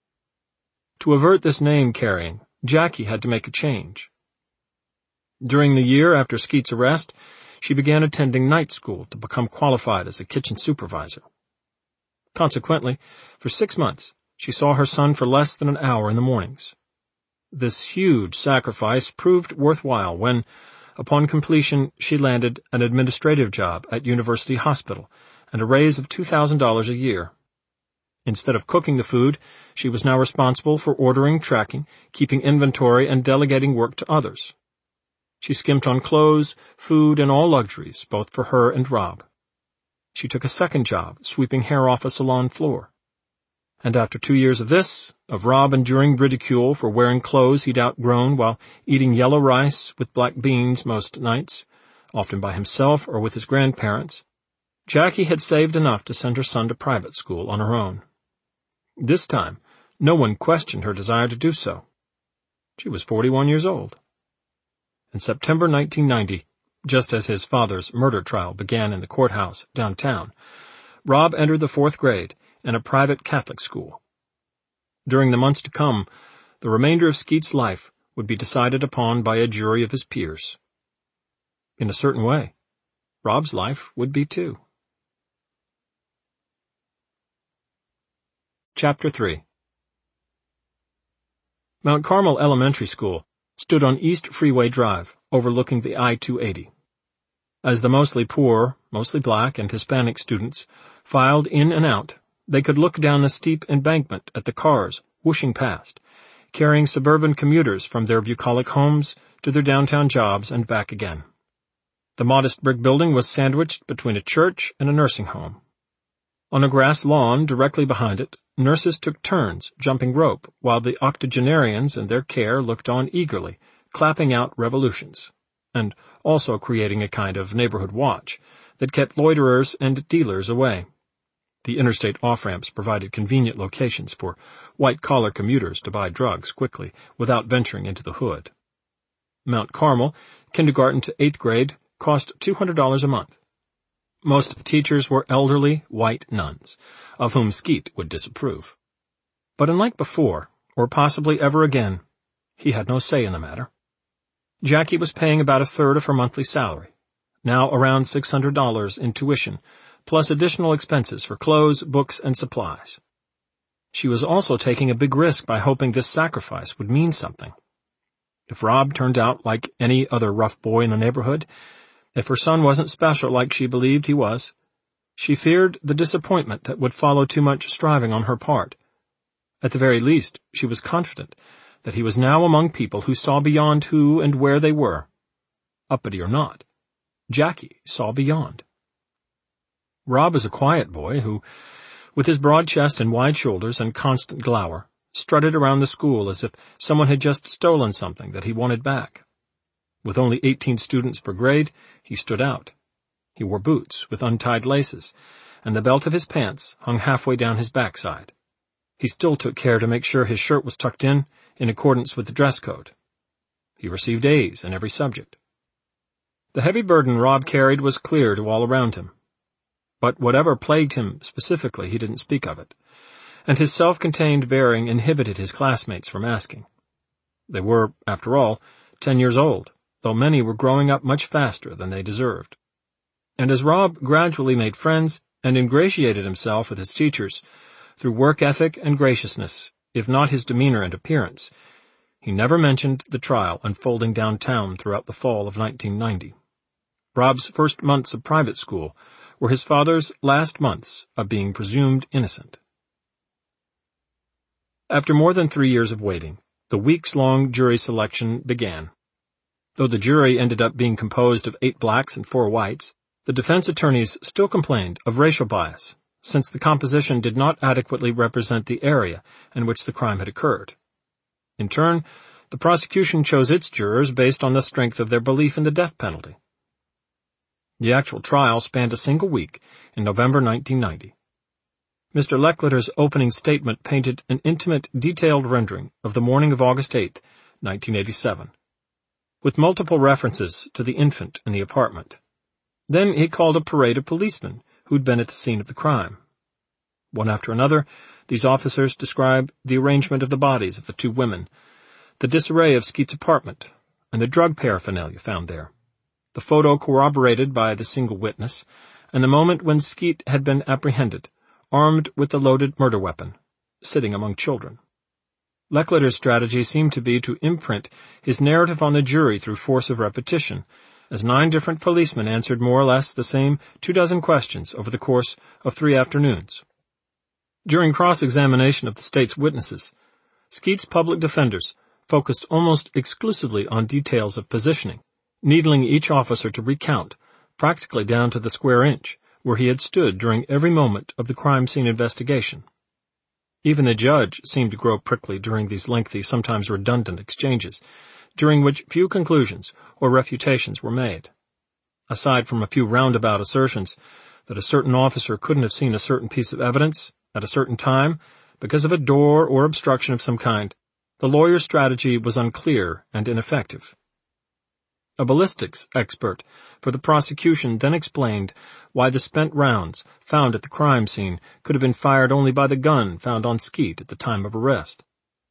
To avert this name-carrying, Jackie had to make a change. During the year after Skeet's arrest, she began attending night school to become qualified as a kitchen supervisor. Consequently, for six months, she saw her son for less than an hour in the mornings. This huge sacrifice proved worthwhile when, upon completion, she landed an administrative job at University Hospital and a raise of two thousand dollars a year. Instead of cooking the food, she was now responsible for ordering, tracking, keeping inventory, and delegating work to others. She skimped on clothes, food, and all luxuries, both for her and Rob. She took a second job, sweeping hair off a salon floor. And after two years of this, of Rob enduring ridicule for wearing clothes he'd outgrown while eating yellow rice with black beans most nights, often by himself or with his grandparents, Jackie had saved enough to send her son to private school on her own. This time, no one questioned her desire to do so. She was forty-one years old. In September nineteen ninety, just as his father's murder trial began in the courthouse downtown, Rob entered the fourth grade in a private Catholic school. During the months to come, the remainder of Skeet's life would be decided upon by a jury of his peers. In a certain way, Rob's life would be too. Chapter three. Mount Carmel Elementary School stood on East Freeway Drive, overlooking the I two eighty. As the mostly poor, mostly black, and Hispanic students filed in and out, they could look down the steep embankment at the cars whooshing past, carrying suburban commuters from their bucolic homes to their downtown jobs and back again. The modest brick building was sandwiched between a church and a nursing home. On a grass lawn directly behind it, nurses took turns jumping rope while the octogenarians in their care looked on eagerly, clapping out revolutions, and also creating a kind of neighborhood watch that kept loiterers and dealers away. The interstate off-ramps provided convenient locations for white-collar commuters to buy drugs quickly without venturing into the hood. Mount Carmel, kindergarten to eighth grade, cost two hundred dollars a month. Most of the teachers were elderly, white nuns, of whom Skeet would disapprove. But unlike before, or possibly ever again, he had no say in the matter. Jackie was paying about a third of her monthly salary, now around six hundred dollars in tuition, plus additional expenses for clothes, books, and supplies. She was also taking a big risk by hoping this sacrifice would mean something. If Rob turned out like any other rough boy in the neighborhood, if her son wasn't special like she believed he was, she feared the disappointment that would follow too much striving on her part. At the very least, she was confident that he was now among people who saw beyond who and where they were. Uppity or not, Jackie saw beyond. Rob was a quiet boy who, with his broad chest and wide shoulders and constant glower, strutted around the school as if someone had just stolen something that he wanted back. With only eighteen students per grade, he stood out. He wore boots with untied laces, and the belt of his pants hung halfway down his backside. He still took care to make sure his shirt was tucked in, in accordance with the dress code. He received A's in every subject. The heavy burden Rob carried was clear to all around him. But whatever plagued him specifically, he didn't speak of it, and his self-contained bearing inhibited his classmates from asking. They were, after all, ten years old, though many were growing up much faster than they deserved. And as Rob gradually made friends and ingratiated himself with his teachers, through work ethic and graciousness, if not his demeanor and appearance, he never mentioned the trial unfolding downtown throughout the fall of nineteen ninety. Rob's first months of private school were his father's last months of being presumed innocent. After more than three years of waiting, the weeks-long jury selection began. Though the jury ended up being composed of eight blacks and four whites, the defense attorneys still complained of racial bias, since the composition did not adequately represent the area in which the crime had occurred. In turn, the prosecution chose its jurors based on the strength of their belief in the death penalty. The actual trial spanned a single week in November nineteen ninety. Mister Leckliter's opening statement painted an intimate, detailed rendering of the morning of August eighth, nineteen eighty-seven, with multiple references to the infant in the apartment. Then he called a parade of policemen who'd been at the scene of the crime. One after another, these officers described the arrangement of the bodies of the two women, the disarray of Skeet's apartment, and the drug paraphernalia found there, the photo corroborated by the single witness, and the moment when Skeet had been apprehended, armed with the loaded murder weapon, sitting among children. Leckliter's strategy seemed to be to imprint his narrative on the jury through force of repetition, as nine different policemen answered more or less the same two dozen questions over the course of three afternoons. During cross-examination of the state's witnesses, Skeet's public defenders focused almost exclusively on details of positioning, needling each officer to recount, practically down to the square inch, where he had stood during every moment of the crime scene investigation. Even the judge seemed to grow prickly during these lengthy, sometimes redundant exchanges, during which few conclusions or refutations were made. Aside from a few roundabout assertions that a certain officer couldn't have seen a certain piece of evidence at a certain time because of a door or obstruction of some kind, the lawyer's strategy was unclear and ineffective. A ballistics expert for the prosecution then explained why the spent rounds found at the crime scene could have been fired only by the gun found on Skeet at the time of arrest.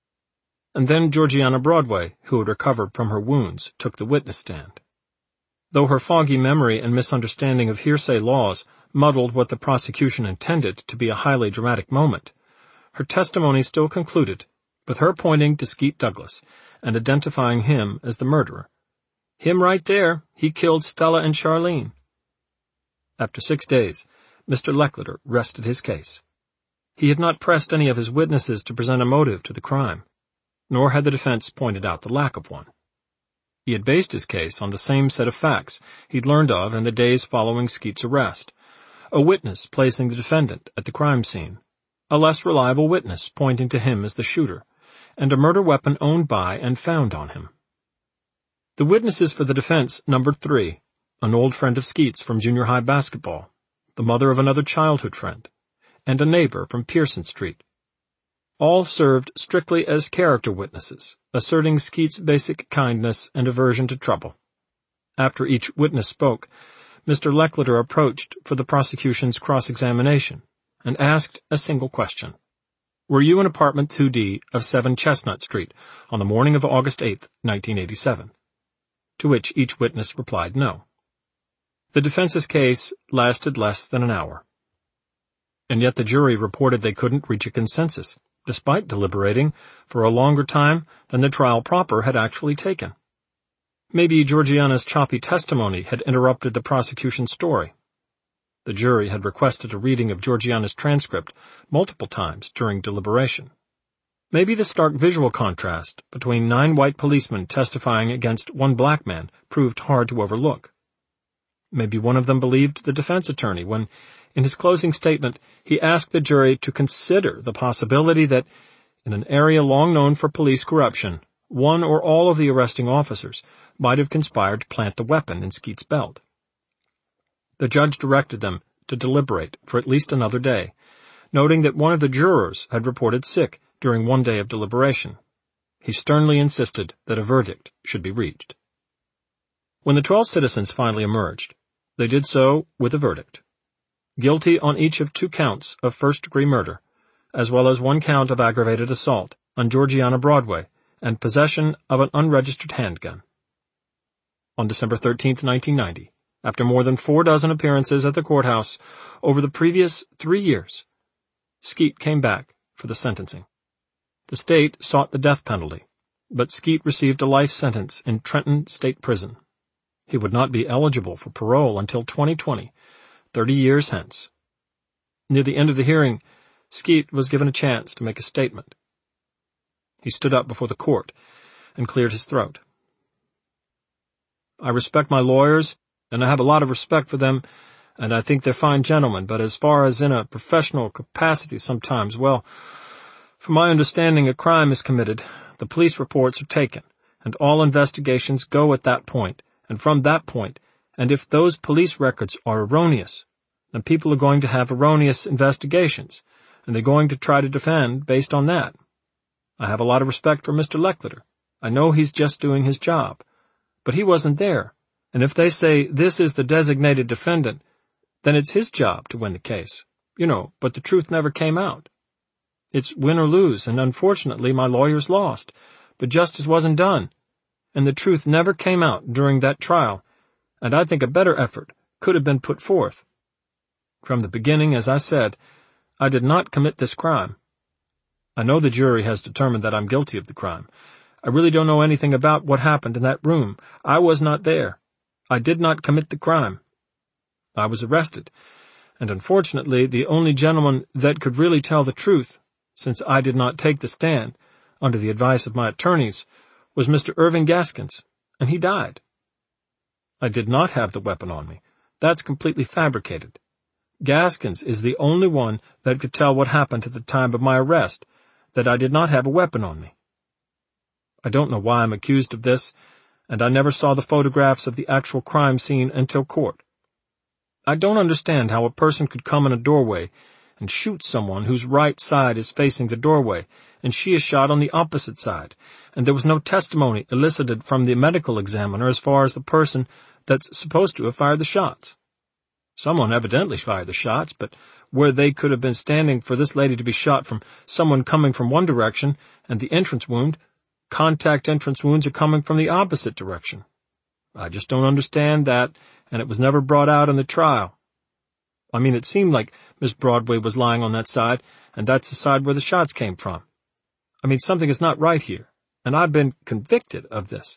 And then Georgiana Broadway, who had recovered from her wounds, took the witness stand. Though her foggy memory and misunderstanding of hearsay laws muddled what the prosecution intended to be a highly dramatic moment, her testimony still concluded with her pointing to Skeet Douglas and identifying him as the murderer. Him right there, he killed Stella and Charlene. After six days, Mister Lecleter rested his case. He had not pressed any of his witnesses to present a motive to the crime, nor had the defense pointed out the lack of one. He had based his case on the same set of facts he'd learned of in the days following Skeet's arrest: a witness placing the defendant at the crime scene, a less reliable witness pointing to him as the shooter, and a murder weapon owned by and found on him. The witnesses for the defense numbered three: an old friend of Skeet's from junior high basketball, the mother of another childhood friend, and a neighbor from Pearson Street. All served strictly as character witnesses, asserting Skeet's basic kindness and aversion to trouble. After each witness spoke, Mister Lecleter approached for the prosecution's cross-examination and asked a single question. Were you in apartment two D of seven Chestnut Street on the morning of August eighth, nineteen eighty-seven? To which each witness replied no. The defense's case lasted less than an hour. And yet the jury reported they couldn't reach a consensus, despite deliberating for a longer time than the trial proper had actually taken. Maybe Georgiana's choppy testimony had interrupted the prosecution's story. The jury had requested a reading of Georgiana's transcript multiple times during deliberation. Maybe the stark visual contrast between nine white policemen testifying against one black man proved hard to overlook. Maybe one of them believed the defense attorney when, in his closing statement, he asked the jury to consider the possibility that, in an area long known for police corruption, one or all of the arresting officers might have conspired to plant the weapon in Skeet's belt. The judge directed them to deliberate for at least another day, noting that one of the jurors had reported sick during one day of deliberation. He sternly insisted that a verdict should be reached. When the twelve citizens finally emerged, they did so with a verdict: guilty on each of two counts of first-degree murder, as well as one count of aggravated assault on Georgiana Broadway and possession of an unregistered handgun. On December thirteenth, nineteen ninety, after more than four dozen appearances at the courthouse over the previous three years, Skeet came back for the sentencing. The state sought the death penalty, but Skeet received a life sentence in Trenton State Prison. He would not be eligible for parole until twenty twenty, thirty years hence. Near the end of the hearing, Skeet was given a chance to make a statement. He stood up before the court and cleared his throat. I respect my lawyers, and I have a lot of respect for them, and I think they're fine gentlemen, but as far as in a professional capacity sometimes, well, from my understanding, a crime is committed, the police reports are taken, and all investigations go at that point, and from that point, and if those police records are erroneous, then people are going to have erroneous investigations, and they're going to try to defend based on that. I have a lot of respect for Mister Lecleter. I know he's just doing his job, but he wasn't there, and if they say this is the designated defendant, then it's his job to win the case, you know, but the truth never came out. It's win or lose, and unfortunately my lawyers lost, but justice wasn't done, and the truth never came out during that trial, and I think a better effort could have been put forth. From the beginning, as I said, I did not commit this crime. I know the jury has determined that I'm guilty of the crime. I really don't know anything about what happened in that room. I was not there. I did not commit the crime. I was arrested, and unfortunately the only gentleman that could really tell the truth, since I did not take the stand, under the advice of my attorneys, was Mister Irving Gaskins, and he died. I did not have the weapon on me. That's completely fabricated. Gaskins is the only one that could tell what happened at the time of my arrest, that I did not have a weapon on me. I don't know why I'm accused of this, and I never saw the photographs of the actual crime scene until court. I don't understand how a person could come in a doorway and shoot someone whose right side is facing the doorway, and she is shot on the opposite side, and there was no testimony elicited from the medical examiner as far as the person that's supposed to have fired the shots. Someone evidently fired the shots, but where they could have been standing for this lady to be shot from someone coming from one direction, and the entrance wound, contact entrance wounds are coming from the opposite direction. I just don't understand that, and it was never brought out in the trial. I mean, it seemed like Miss Broadway was lying on that side, and that's the side where the shots came from. I mean, something is not right here, and I've been convicted of this.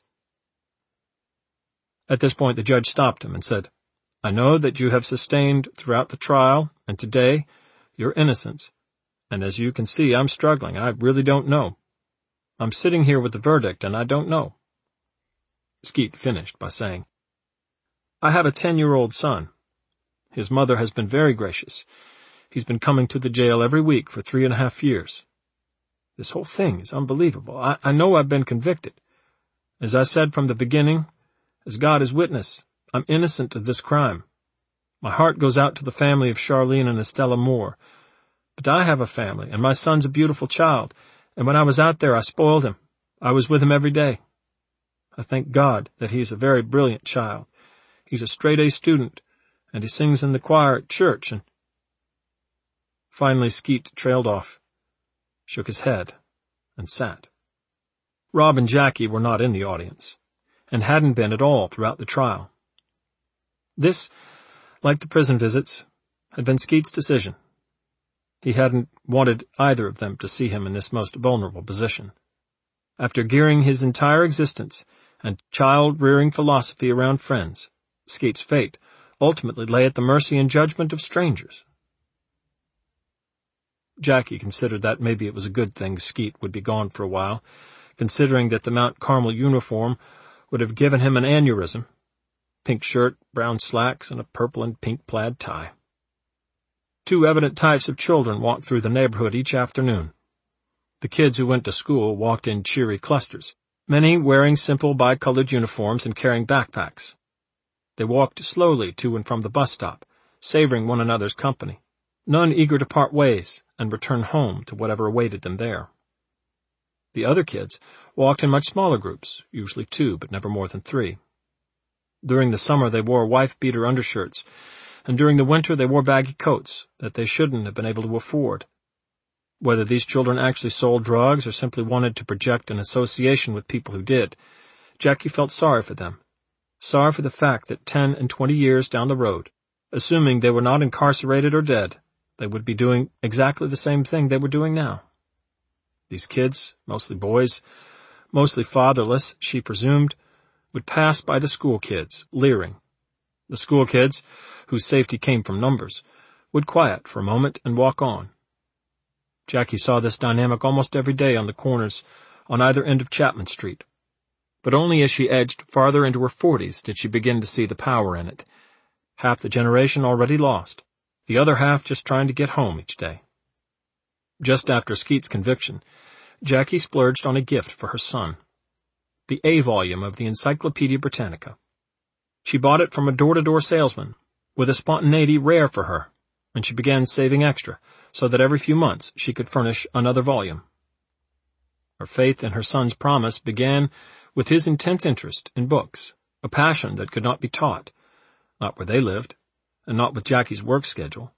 At this point, the judge stopped him and said, I know that you have sustained throughout the trial, and today, your innocence, and as you can see, I'm struggling. I really don't know. I'm sitting here with the verdict, and I don't know. Skeet finished by saying, I have a ten-year-old son. His mother has been very gracious. He's been coming to the jail every week for three and a half years. This whole thing is unbelievable. I, I know I've been convicted. As I said from the beginning, as God is witness, I'm innocent of this crime. My heart goes out to the family of Charlene and Estella Moore. But I have a family, and my son's a beautiful child, and when I was out there, I spoiled him. I was with him every day. I thank God that he is a very brilliant child. He's a straight-A student, and he sings in the choir at church, and... Finally, Skeet trailed off, shook his head, and sat. Rob and Jackie were not in the audience, and hadn't been at all throughout the trial. This, like the prison visits, had been Skeet's decision. He hadn't wanted either of them to see him in this most vulnerable position. After gearing his entire existence and child-rearing philosophy around friends, Skeet's fate ultimately lay at the mercy and judgment of strangers. Jackie considered that maybe it was a good thing Skeet would be gone for a while, considering that the Mount Carmel uniform would have given him an aneurysm. Pink shirt, brown slacks, and a purple and pink plaid tie. Two evident types of children walked through the neighborhood each afternoon. The kids who went to school walked in cheery clusters, many wearing simple bi-colored uniforms and carrying backpacks. They walked slowly to and from the bus stop, savoring one another's company, none eager to part ways and return home to whatever awaited them there. The other kids walked in much smaller groups, usually two, but never more than three. During the summer they wore wife-beater undershirts, and during the winter they wore baggy coats that they shouldn't have been able to afford. Whether these children actually sold drugs or simply wanted to project an association with people who did, Jackie felt sorry for them, sorry for the fact that ten and twenty years down the road, assuming they were not incarcerated or dead, they would be doing exactly the same thing they were doing now. These kids, mostly boys, mostly fatherless, she presumed, would pass by the school kids, leering. The school kids, whose safety came from numbers, would quiet for a moment and walk on. Jackie saw this dynamic almost every day on the corners on either end of Chapman Street. But only as she edged farther into her forties did she begin to see the power in it. Half the generation already lost, the other half just trying to get home each day. Just after Skeet's conviction, Jackie splurged on a gift for her son, the A volume of the Encyclopedia Britannica. She bought it from a door-to-door salesman, with a spontaneity rare for her, and she began saving extra, so that every few months she could furnish another volume. Her faith in her son's promise began with his intense interest in books, a passion that could not be taught, not where they lived, and not with Jackie's work schedule.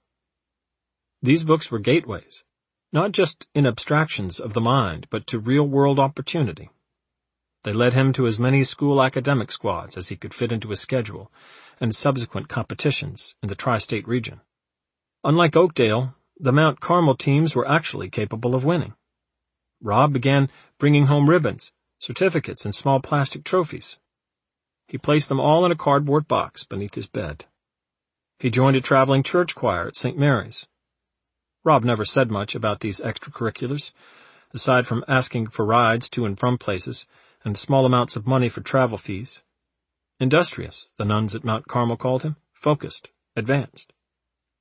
These books were gateways, not just in abstractions of the mind, but to real-world opportunity. They led him to as many school academic squads as he could fit into his schedule, and subsequent competitions in the tri-state region. Unlike Oakdale, the Mount Carmel teams were actually capable of winning. Rob began bringing home ribbons, certificates, and small plastic trophies. He placed them all in a cardboard box beneath his bed. He joined a traveling church choir at Saint Mary's. Rob never said much about these extracurriculars, aside from asking for rides to and from places and small amounts of money for travel fees. Industrious, the nuns at Mount Carmel called him, focused, advanced.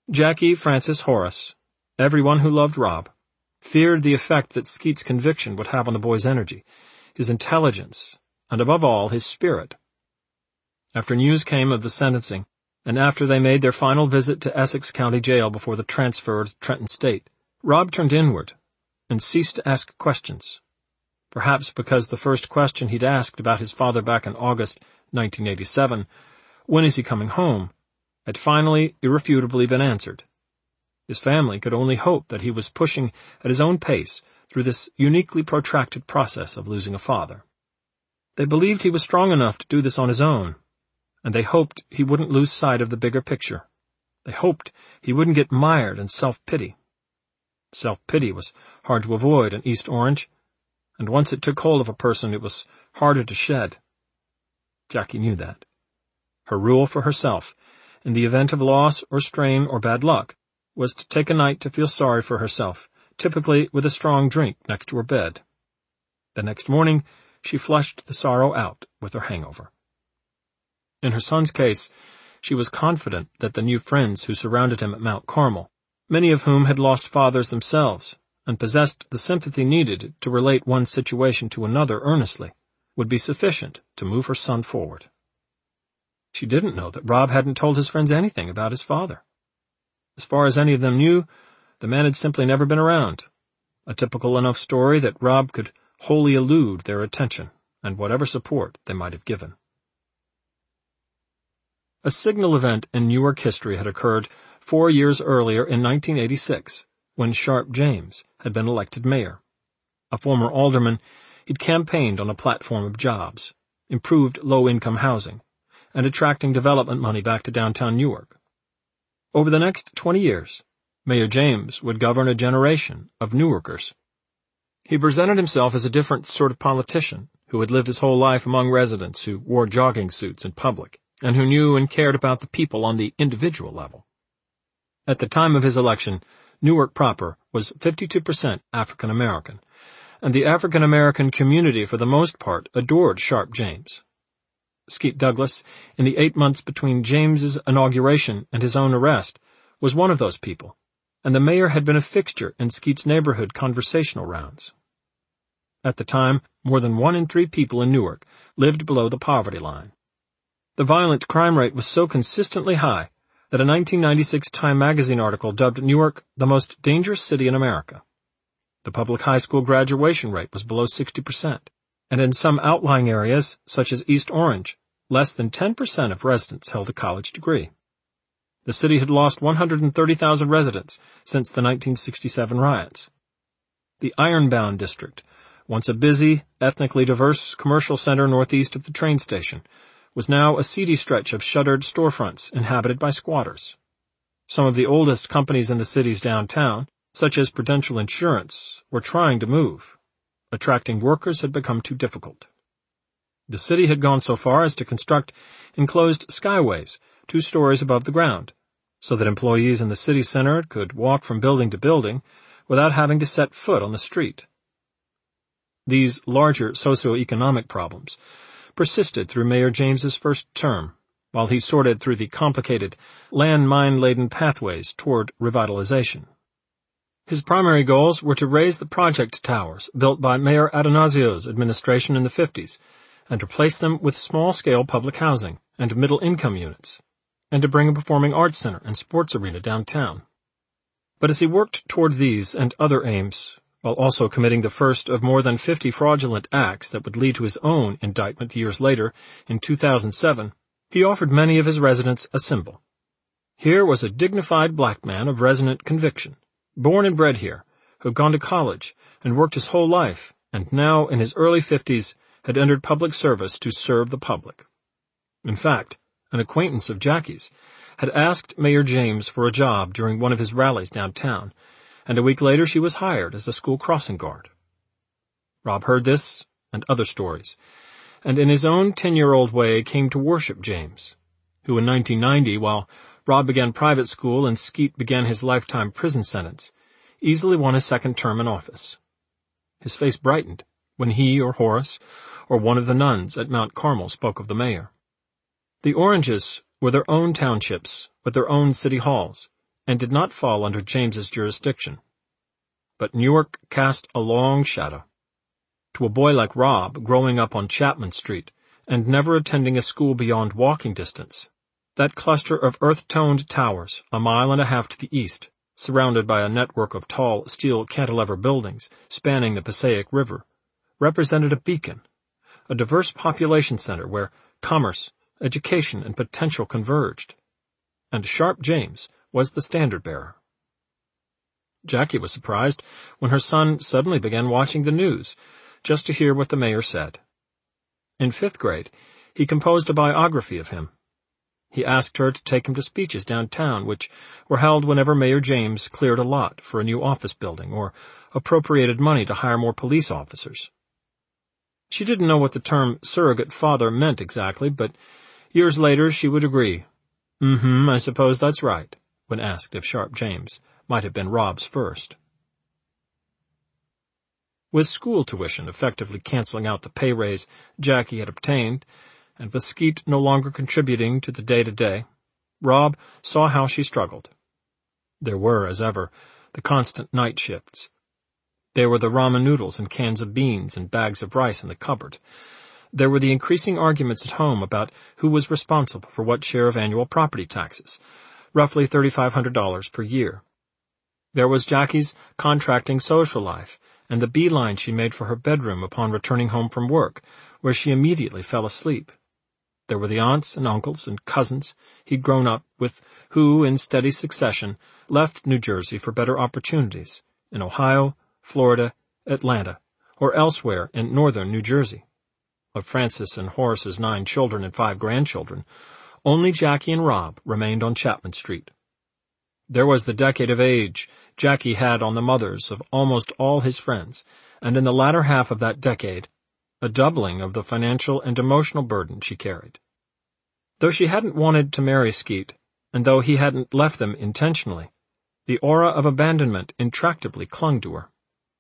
Jackie, Francis, Horace, everyone who loved Rob, feared the effect that Skeet's conviction would have on the boy's energy, his intelligence, and above all, his spirit. After news came of the sentencing, and after they made their final visit to Essex County Jail before the transfer to Trenton State, Rob turned inward and ceased to ask questions. Perhaps because the first question he'd asked about his father back in August nineteen eighty-seven, "When is he coming home?" had finally irrefutably been answered. His family could only hope that he was pushing at his own pace through this uniquely protracted process of losing a father. They believed he was strong enough to do this on his own, and they hoped he wouldn't lose sight of the bigger picture. They hoped he wouldn't get mired in self-pity. Self-pity was hard to avoid in East Orange, and once it took hold of a person, it was harder to shed. Jackie knew that. Her rule for herself, in the event of loss or strain or bad luck, was to take a night to feel sorry for herself, typically with a strong drink next to her bed. The next morning, she flushed the sorrow out with her hangover. In her son's case, she was confident that the new friends who surrounded him at Mount Carmel, many of whom had lost fathers themselves and possessed the sympathy needed to relate one situation to another earnestly, would be sufficient to move her son forward. She didn't know that Rob hadn't told his friends anything about his father. As far as any of them knew, the man had simply never been around, a typical enough story that Rob could wholly elude their attention and whatever support they might have given. A signal event in Newark history had occurred four years earlier in nineteen eighty-six, when Sharpe James had been elected mayor. A former alderman, he'd campaigned on a platform of jobs, improved low-income housing, and attracting development money back to downtown Newark. Over the next twenty years, Mayor James would govern a generation of Newarkers. He presented himself as a different sort of politician who had lived his whole life among residents who wore jogging suits in public and who knew and cared about the people on the individual level. At the time of his election, Newark proper was fifty-two percent African American, and the African American community for the most part adored Sharpe James. Skeet Douglas, in the eight months between James's inauguration and his own arrest, was one of those people, and the mayor had been a fixture in Skeet's neighborhood conversational rounds. At the time, more than one in three people in Newark lived below the poverty line. The violent crime rate was so consistently high that a nineteen ninety-six Time magazine article dubbed Newark the most dangerous city in America. The public high school graduation rate was below sixty percent, and in some outlying areas, such as East Orange, less than ten percent of residents held a college degree. The city had lost one hundred thirty thousand residents since the nineteen sixty-seven riots. The Ironbound district, once a busy, ethnically diverse commercial center northeast of the train station, was now a seedy stretch of shuttered storefronts inhabited by squatters. Some of the oldest companies in the city's downtown, such as Prudential Insurance, were trying to move. Attracting workers had become too difficult. The city had gone so far as to construct enclosed skyways, two stories above the ground, so that employees in the city center could walk from building to building without having to set foot on the street. These larger socioeconomic problems persisted through Mayor James's first term, while he sorted through the complicated, landmine-laden pathways toward revitalization. His primary goals were to raise the project towers built by Mayor Addonazio's administration in the fifties, and replace them with small-scale public housing and middle-income units, and to bring a performing arts center and sports arena downtown. But as he worked toward these and other aims, while also committing the first of more than fifty fraudulent acts that would lead to his own indictment years later, in two thousand seven, he offered many of his residents a symbol. Here was a dignified black man of resonant conviction, born and bred here, who had gone to college and worked his whole life, and now, in his early fifties, had entered public service to serve the public. In fact, an acquaintance of Jackie's had asked Mayor James for a job during one of his rallies downtown, and a week later she was hired as a school crossing guard. Rob heard this and other stories, and in his own ten-year-old way came to worship James, who in nineteen ninety, while Rob began private school and Skeet began his lifetime prison sentence, easily won his second term in office. His face brightened when he or Horace or one of the nuns at Mount Carmel spoke of the mayor. The Oranges were their own townships with their own city halls, and did not fall under James's jurisdiction. But Newark cast a long shadow. To a boy like Rob, growing up on Chapman Street, and never attending a school beyond walking distance, that cluster of earth-toned towers, a mile and a half to the east, surrounded by a network of tall steel cantilever buildings spanning the Passaic River, represented a beacon, a diverse population center where commerce, education, and potential converged. And Sharp James was the standard-bearer. Jackie was surprised when her son suddenly began watching the news, just to hear what the mayor said. In fifth grade, he composed a biography of him. He asked her to take him to speeches downtown, which were held whenever Mayor James cleared a lot for a new office building or appropriated money to hire more police officers. She didn't know what the term surrogate father meant exactly, but years later she would agree, "Mm-hmm, I suppose that's right," when asked if Sharp James might have been Rob's first. With school tuition effectively canceling out the pay raise Jackie had obtained, and with Skeet no longer contributing to the day-to-day, Rob saw how she struggled. There were, as ever, the constant night shifts. There were the ramen noodles and cans of beans and bags of rice in the cupboard. There were the increasing arguments at home about who was responsible for what share of annual property taxes, roughly thirty-five hundred dollars per year. There was Jackie's contracting social life, and the beeline she made for her bedroom upon returning home from work, where she immediately fell asleep. There were the aunts and uncles and cousins he'd grown up with who, in steady succession, left New Jersey for better opportunities in Ohio, Florida, Atlanta, or elsewhere in northern New Jersey. Of Francis and Horace's nine children and five grandchildren, only Jackie and Rob remained on Chapman Street. There was the decade of age Jackie had on the mothers of almost all his friends, and in the latter half of that decade, a doubling of the financial and emotional burden she carried. Though she hadn't wanted to marry Skeet, and though he hadn't left them intentionally, the aura of abandonment intractably clung to her.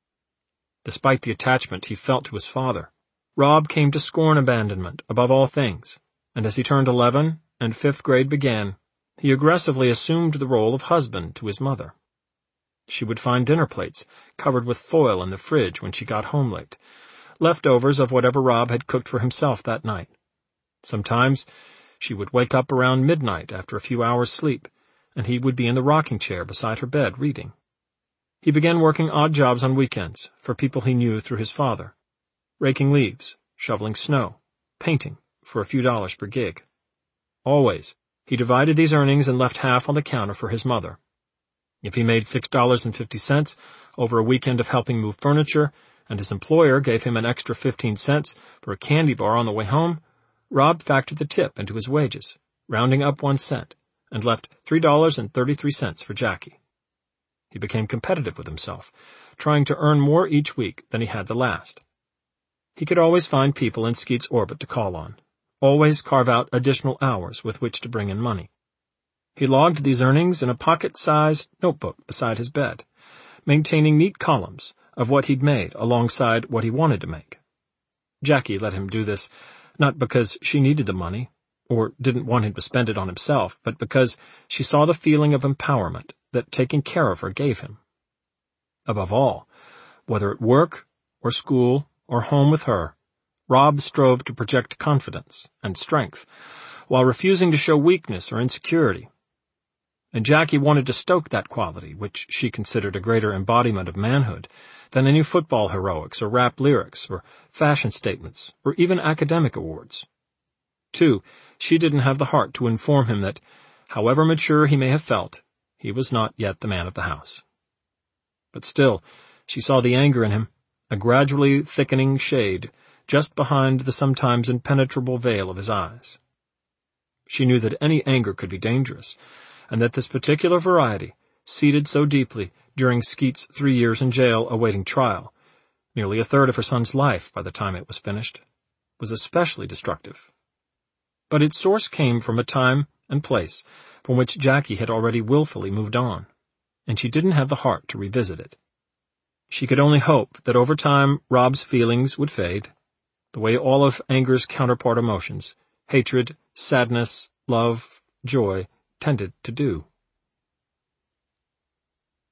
Despite the attachment he felt to his father, Rob came to scorn abandonment above all things, and as he turned eleven and fifth grade began, he aggressively assumed the role of husband to his mother. She would find dinner plates covered with foil in the fridge when she got home late, leftovers of whatever Rob had cooked for himself that night. Sometimes she would wake up around midnight after a few hours' sleep, and he would be in the rocking chair beside her bed reading. He began working odd jobs on weekends for people he knew through his father, raking leaves, shoveling snow, painting for a few dollars per gig. Always, he divided these earnings and left half on the counter for his mother. If he made six dollars and fifty cents over a weekend of helping move furniture, and his employer gave him an extra fifteen cents for a candy bar on the way home, Rob factored the tip into his wages, rounding up one cent, and left three dollars and thirty-three cents for Jackie. He became competitive with himself, trying to earn more each week than he had the last. He could always find people in Skeet's orbit to call on, always carve out additional hours with which to bring in money. He logged these earnings in a pocket-sized notebook beside his bed, maintaining neat columns of what he'd made alongside what he wanted to make. Jackie let him do this not because she needed the money, or didn't want him to spend it on himself, but because she saw the feeling of empowerment that taking care of her gave him. Above all, whether at work or school or home with her, Rob strove to project confidence and strength, while refusing to show weakness or insecurity. And Jackie wanted to stoke that quality, which she considered a greater embodiment of manhood than any football heroics or rap lyrics or fashion statements or even academic awards. Too, she didn't have the heart to inform him that, however mature he may have felt, he was not yet the man of the house. But still, she saw the anger in him, a gradually thickening shade just behind the sometimes impenetrable veil of his eyes. She knew that any anger could be dangerous, and that this particular variety, seated so deeply during Skeet's three years in jail awaiting trial, nearly a third of her son's life by the time it was finished, was especially destructive. But its source came from a time and place from which Jackie had already willfully moved on, and she didn't have the heart to revisit it. She could only hope that over time Rob's feelings would fade, the way all of anger's counterpart emotions, hatred, sadness, love, joy, tended to do.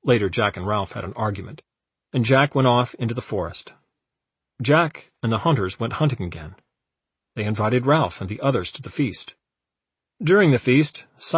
Later Jack and Ralph had an argument, and Jack went off into the forest. Jack and the hunters went hunting again. They invited Ralph and the others to the feast. During the feast,